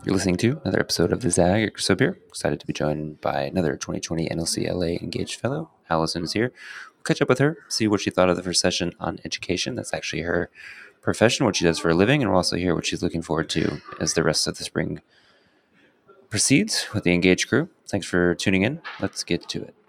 You're listening to another episode of The Zag. Eric Sobier. Excited to be joined by another 2020 NLC LA Engaged Fellow. Allison is here. We'll catch up with her, see what she thought of the first session on education. That's actually her profession, what she does for a living, and we'll also hear what she's looking forward to as the rest of the spring proceeds with the Engaged crew. Thanks for tuning in. Let's get to it.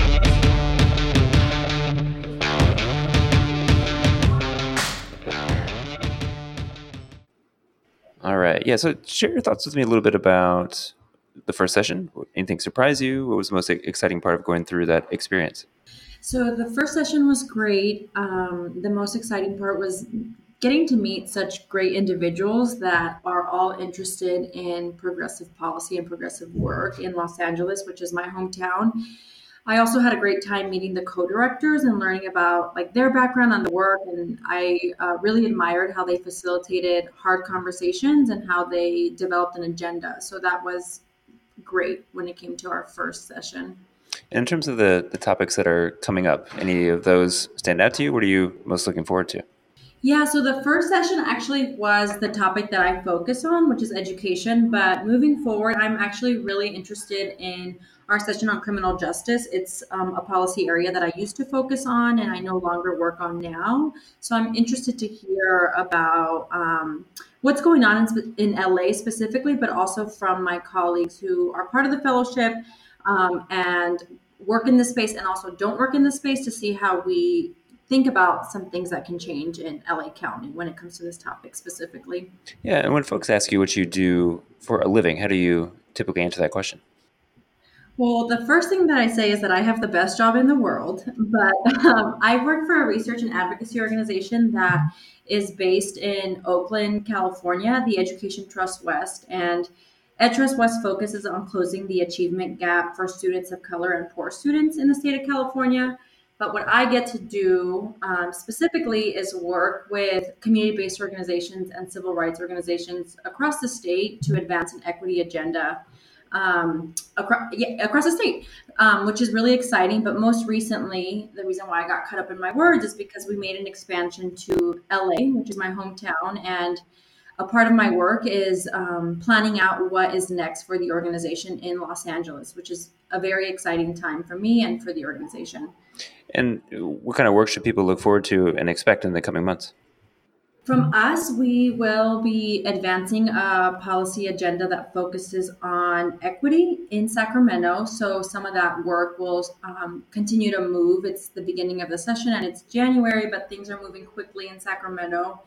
All right. Yeah, so share your thoughts with me a little bit about the first session. Anything surprise you? What was the most exciting part of going through that experience? So the first session was great. The most exciting part was getting to meet such great individuals that are all interested in progressive policy and progressive work in Los Angeles, which is my hometown. I also had a great time meeting the co-directors and learning about their background on the work, and I really admired how they facilitated hard conversations and how they developed an agenda. So that was great when it came to our first session. And in terms of the topics that are coming up, any of those stand out to you? What are you most looking forward to? Yeah, so the first session actually was the topic that I focus on, which is education. But moving forward, I'm actually really interested in our session on criminal justice. It's a policy area that I used to focus on and I no longer work on now. So I'm interested to hear about what's going on in LA specifically, but also from my colleagues who are part of the fellowship and work in this space and also don't work in this space to see how we think about some things that can change in LA County when it comes to this topic specifically. Yeah, and when folks ask you what you do for a living, how do you typically answer that question? Well, the first thing that I say is that I have the best job in the world, but I work for a research and advocacy organization that is based in Oakland, California, the Education Trust West. And EdTrust West focuses on closing the achievement gap for students of color and poor students in the state of California. But what I get to do specifically is work with community based organizations and civil rights organizations across the state to advance an equity agenda across the state, which is really exciting. But most recently, the reason why I got caught up in my words is because we made an expansion to LA, which is my hometown. And a part of my work is planning out what is next for the organization in Los Angeles, which is a very exciting time for me and for the organization. And what kind of work should people look forward to and expect in the coming months? From us, we will be advancing a policy agenda that focuses on equity in Sacramento. So some of that work will continue to move. It's the beginning of the session and it's January, but things are moving quickly in Sacramento.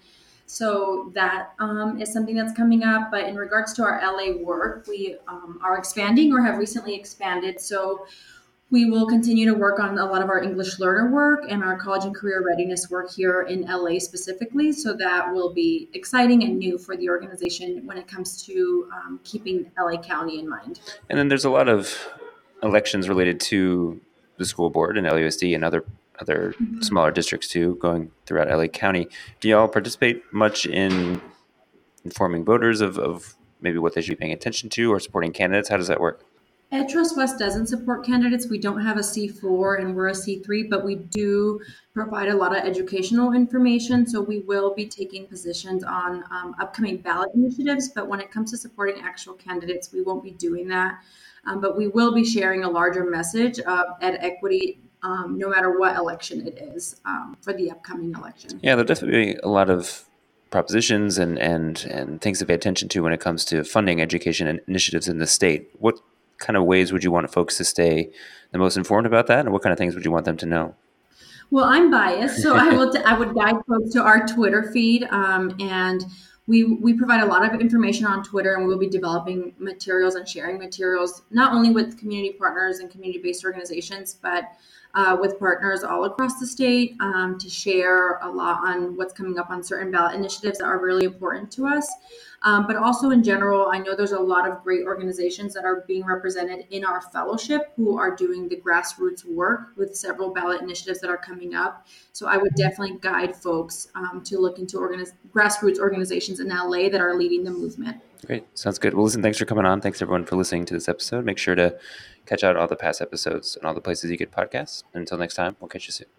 So that is something that's coming up. But in regards to our LA work, we are expanding or have recently expanded. So we will continue to work on a lot of our English learner work and our college and career readiness work here in LA specifically. So that will be exciting and new for the organization when it comes to keeping LA County in mind. And then there's a lot of elections related to the school board and LUSD and other smaller districts too, going throughout LA County. Do y'all participate much in informing voters of maybe what they should be paying attention to or supporting candidates? How does that work? EdTrust West doesn't support candidates. We don't have a C4 and we're a C3, but we do provide a lot of educational information. So we will be taking positions on upcoming ballot initiatives. But when it comes to supporting actual candidates, we won't be doing that. But we will be sharing a larger message of ed equity no matter what election it is for the upcoming election. Yeah, there'll definitely be a lot of propositions and things to pay attention to when it comes to funding education initiatives in the state. What kind of ways would you want folks to stay the most informed about that, and what kind of things would you want them to know? Well, I'm biased, so I would guide folks to our Twitter feed, and we provide a lot of information on Twitter, and we will be developing materials and sharing materials not only with community partners and community-based organizations, but with partners all across the state to share a lot on what's coming up on certain ballot initiatives that are really important to us. But also in general, I know there's a lot of great organizations that are being represented in our fellowship who are doing the grassroots work with several ballot initiatives that are coming up. So I would definitely guide folks to look into grassroots organizations in LA that are leading the movement. Great. Sounds good. Well, listen, thanks for coming on. Thanks everyone for listening to this episode. Make sure to catch out all the past episodes and all the places you get podcasts. Until next time, we'll catch you soon.